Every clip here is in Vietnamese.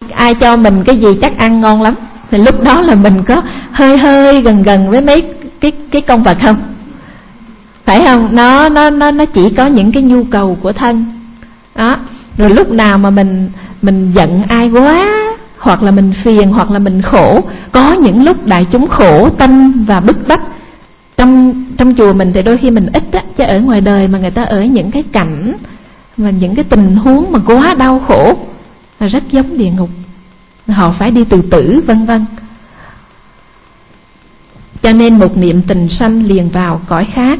ai cho mình cái gì chắc ăn ngon lắm, thì lúc đó là mình có hơi gần với mấy cái con vật không? Phải không? Nó chỉ có những cái nhu cầu của thân đó. Rồi lúc nào mà mình giận ai quá, hoặc là mình phiền, hoặc là mình khổ, có những lúc đại chúng khổ tâm và bức bách. Trong chùa mình thì đôi khi mình ít á, chứ ở ngoài đời mà người ta ở những cái cảnh và những cái tình huống mà quá đau khổ là rất giống địa ngục, họ phải đi tự tử vân vân. Cho nên một niệm tình sanh liền vào cõi khác.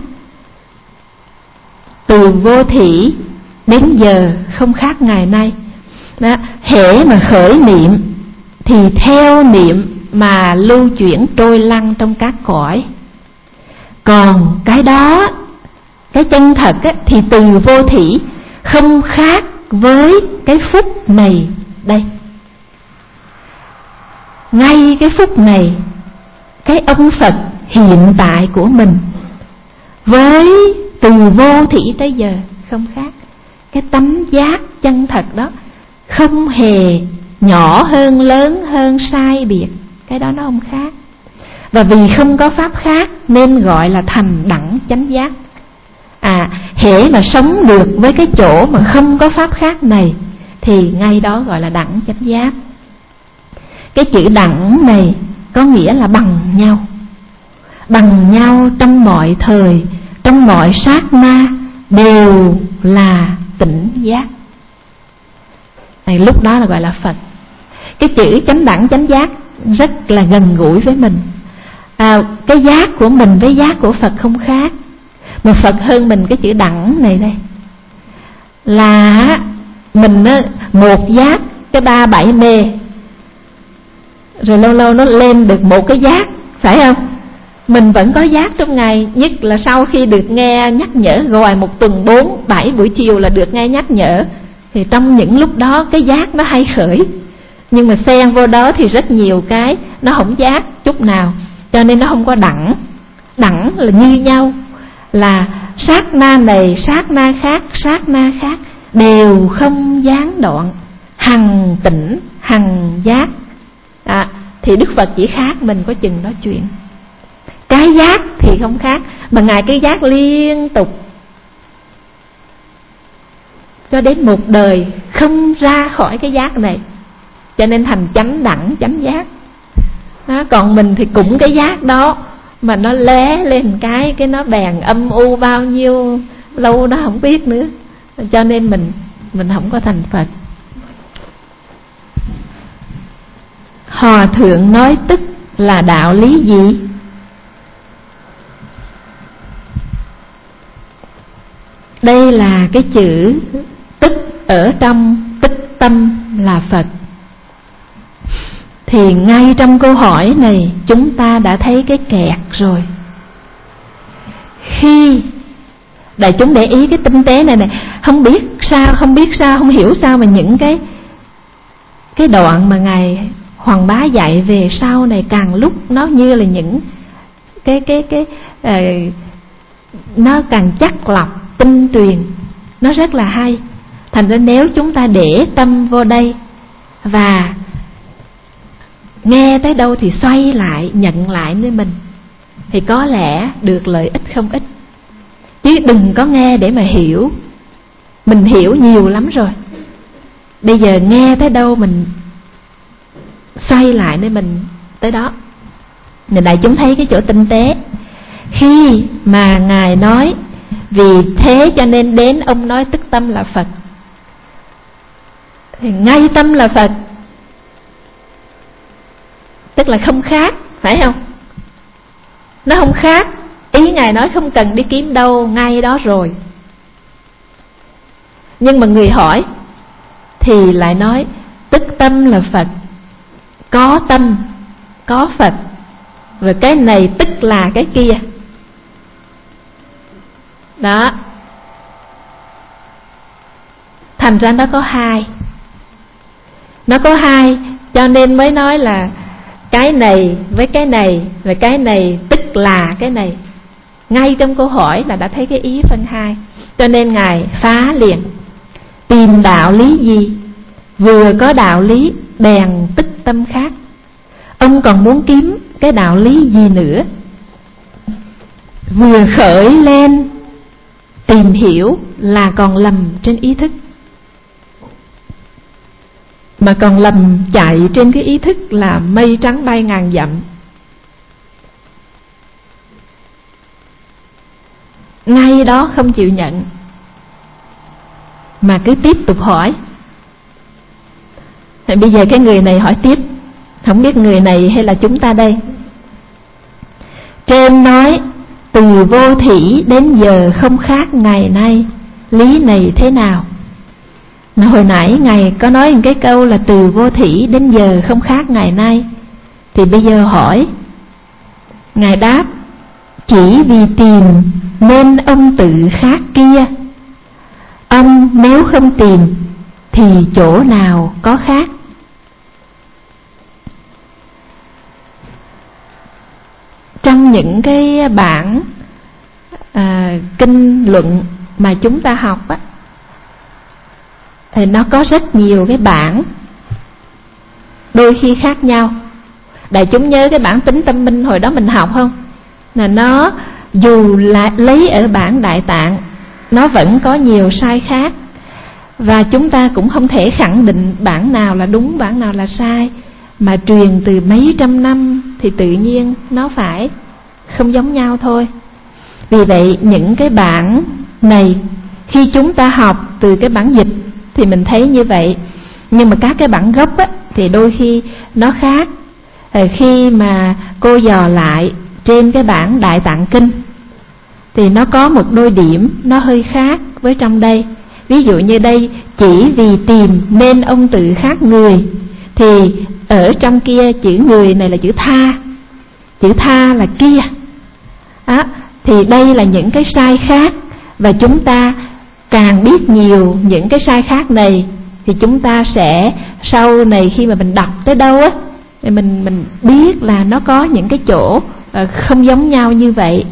Từ vô thỉ đến giờ không khác ngày nay đó. Hễ mà khởi niệm thì theo niệm mà lưu chuyển trôi lăn trong các cõi. Còn cái đó, cái chân thật á, thì từ vô thỉ không khác với cái phút này đây. Ngay cái phút này, cái ông Phật hiện tại của mình với từ vô thỉ tới giờ không khác. Cái tánh giác chân thật đó không hề nhỏ hơn, lớn hơn, sai biệt. Cái đó nó không khác. Và vì không có pháp khác nên gọi là thành đẳng chánh giác. Hễ mà sống được với cái chỗ mà không có pháp khác này thì ngay đó gọi là đẳng chánh giác. Cái chữ đẳng này có nghĩa là bằng nhau. Bằng nhau trong mọi thời, trong mọi sát na đều là tỉnh giác. Này, lúc đó là gọi là Phật. Cái chữ chánh đẳng chánh giác rất là gần gũi với mình. Cái giác của mình với giác của Phật không khác. Mà Phật hơn mình cái chữ đẳng này đây. Là mình một giác cái 3 7 mê, rồi lâu lâu nó lên được một cái giác, phải không? Mình vẫn có giác trong ngày. Nhất là sau khi được nghe nhắc nhở, gọi một tuần 4 7 buổi chiều là được nghe nhắc nhở, thì trong những lúc đó cái giác nó hay khởi. Nhưng mà xen vô đó thì rất nhiều cái nó không giác chút nào. Cho nên nó không có đẳng. Đẳng là như nhau, là sát na này, sát na khác đều không gián đoạn, hằng tỉnh, hằng giác. Thì Đức Phật chỉ khác mình có chừng đó chuyện. Cái giác thì không khác, mà Ngài cái giác liên tục cho đến một đời không ra khỏi cái giác này. Cho nên thành chánh đẳng chánh giác đó. Còn mình thì cũng cái giác đó mà nó lóe lên cái nó bèn âm u bao nhiêu lâu đó không biết nữa. Cho nên mình không có thành Phật. Hòa thượng nói tức là đạo lý gì? Đây là cái chữ tức ở trong tức tâm là Phật. Thì ngay trong câu hỏi này chúng ta đã thấy cái kẹt rồi. Khi đại chúng để ý cái tinh tế này không biết sao, không hiểu sao mà những cái đoạn mà Ngài Hoàng Bá dạy về sau này càng lúc nó như là những nó càng chắc lọc, tinh tuyền, nó rất là hay. Thành ra nếu chúng ta để tâm vô đây và nghe tới đâu thì xoay lại, nhận lại với mình, thì có lẽ được lợi ích không ít. Chứ đừng có nghe để mà hiểu. Mình hiểu nhiều lắm rồi. Bây giờ nghe tới đâu mình xoay lại để mình tới đó. Nên đại chúng thấy cái chỗ tinh tế. Khi mà Ngài nói vì thế cho nên đến ông nói tức tâm là Phật, thì ngay tâm là Phật, tức là không khác, phải không? Nó không khác. Ý Ngài nói không cần đi kiếm đâu, ngay đó rồi. Nhưng mà người hỏi thì lại nói tức tâm là Phật, có tâm, có Phật, và cái này tức là cái kia. Đó. Thành ra nó có hai. Nó có hai, cho nên mới nói là cái này với cái này, và cái này tức là cái này. Ngay trong câu hỏi là đã thấy cái ý phân hai. Cho nên Ngài phá liền. Tìm đạo lý gì? vừa có đạo lý bèn tức tâm khác. Ông còn muốn kiếm cái đạo lý gì nữa? Vừa khởi lên tìm hiểu là còn lầm trên ý thức, mà còn lầm chạy trên cái ý thức là mây trắng bay ngàn dặm. Ngay đó không chịu nhận, mà cứ tiếp tục hỏi. Bây giờ cái người này hỏi tiếp, không biết người này hay là chúng ta đây. Trên nói từ vô thỉ đến giờ không khác ngày nay, lý này thế nào? Mà hồi nãy Ngài có nói một cái câu là từ vô thỉ đến giờ không khác ngày nay, thì bây giờ hỏi. Ngài đáp: chỉ vì tìm nên ông tự khác kia. Ông nếu không tìm thì chỗ nào có khác? Trong những cái bản kinh luận mà chúng ta học á, thì nó có rất nhiều cái bản, đôi khi khác nhau. Đại chúng nhớ cái bản Tính Tâm Minh hồi đó mình học không? Là nó dù là lấy ở bản Đại Tạng, nó vẫn có nhiều sai khác, và chúng ta cũng không thể khẳng định bản nào là đúng, bản nào là sai. Mà truyền từ mấy trăm năm thì tự nhiên nó phải không giống nhau thôi. Vì vậy những cái bản này khi chúng ta học từ cái bản dịch thì mình thấy như vậy, nhưng mà các cái bản gốc á, thì đôi khi nó khác. Khi mà cô dò lại trên cái bản Đại Tạng Kinh thì nó có một đôi điểm nó hơi khác với trong đây. Ví dụ như đây, chỉ vì tìm nên ông tự khác người, thì ở trong kia chữ người này là chữ tha, chữ tha là kia. Thì đây là những cái sai khác, và chúng ta càng biết nhiều những cái sai khác này thì chúng ta sẽ sau này khi mà mình đọc tới đâu á, thì mình biết là nó có những cái chỗ không giống nhau như vậy.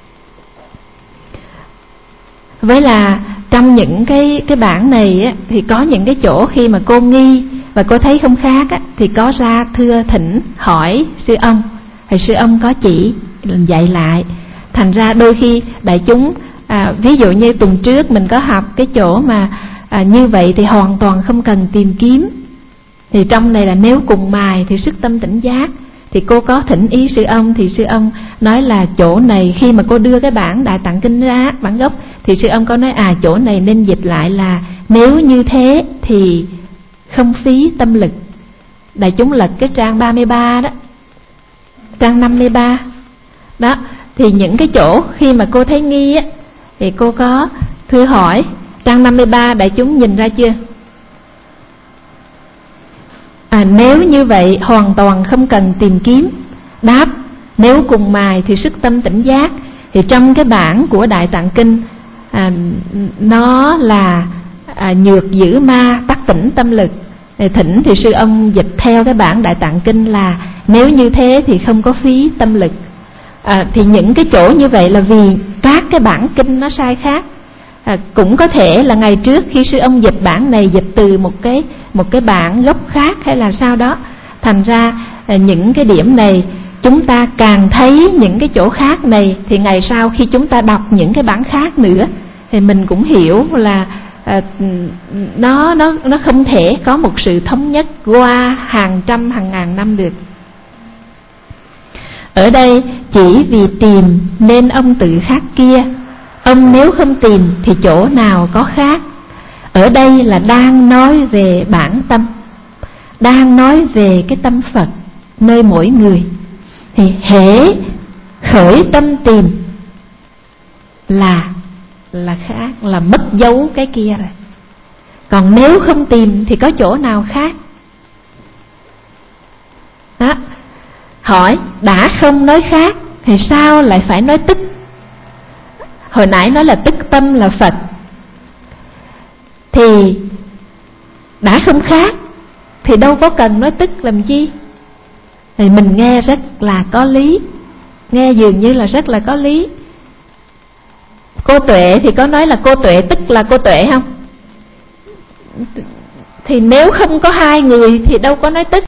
Với là trong những cái bản này á, thì có những cái chỗ khi mà cô nghi và cô thấy không khác á, thì có ra thưa thỉnh hỏi sư ông, thì sư ông có chỉ dạy lại. Thành ra đôi khi đại chúng ví dụ như tuần trước mình có học cái chỗ mà như vậy thì hoàn toàn không cần tìm kiếm. Thì trong này là nếu cùng mài thì sức tâm tỉnh giác, thì cô có thỉnh ý sư ông, thì sư ông nói là chỗ này khi mà cô đưa cái bản Đại Tạng Kinh ra, bản gốc, thì sư ông có nói chỗ này nên dịch lại là nếu như thế thì không phí tâm lực. Đại chúng lật cái trang 33 đó, trang 53 đó, thì những cái chỗ khi mà cô thấy nghi á, thì cô có thưa hỏi. Trang 53 đại chúng nhìn ra chưa? Nếu như vậy hoàn toàn không cần tìm kiếm. Đáp: nếu cùng mài thì sức tâm tỉnh giác. Thì trong cái bản của Đại Tạng Kinh nó là nhược giữ ma tắc tỉnh tâm lực. Thỉnh thì sư ông dịch theo cái bản Đại Tạng Kinh là nếu như thế thì không có phí tâm lực. Thì những cái chỗ như vậy là vì các cái bản kinh nó sai khác. Cũng có thể là ngày trước khi sư ông dịch bản này dịch từ một cái bản gốc khác hay là sao đó. Thành ra những cái điểm này chúng ta càng thấy những cái chỗ khác này, thì ngày sau khi chúng ta đọc những cái bản khác nữa thì mình cũng hiểu là nó không thể có một sự thống nhất qua hàng trăm hàng ngàn năm được. Ở đây chỉ vì tìm nên ông tự khác kia. Ông nếu không tìm thì chỗ nào có khác? Ở đây là đang nói về bản tâm, đang nói về cái tâm Phật nơi mỗi người. Thì hễ khởi tâm tìm là khác, là mất dấu cái kia rồi. Còn nếu không tìm thì có chỗ nào khác? Đó. Hỏi đã không nói khác thì sao lại phải nói tức? Hồi nãy nói là tức tâm là Phật, thì đã không khác thì đâu có cần nói tức làm chi. Thì mình nghe rất là có lý, nghe dường như là rất là có lý. Cô Tuệ thì có nói là cô Tuệ tức là cô Tuệ không? thì nếu không có hai người thì đâu có nói tức.